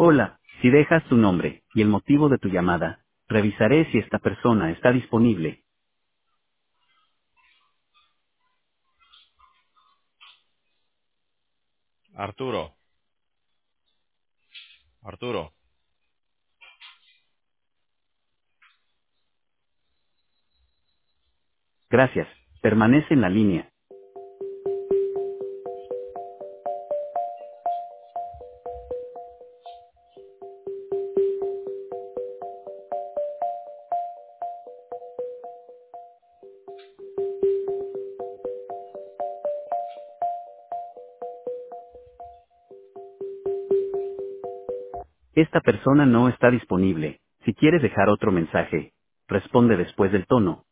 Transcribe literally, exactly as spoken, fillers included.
Hola, si dejas tu nombre y el motivo de tu llamada, revisaré si esta persona está disponible. Arturo, Arturo. Gracias. Permanece en la línea. Esta persona no está disponible. Si quieres dejar otro mensaje, responde después del tono.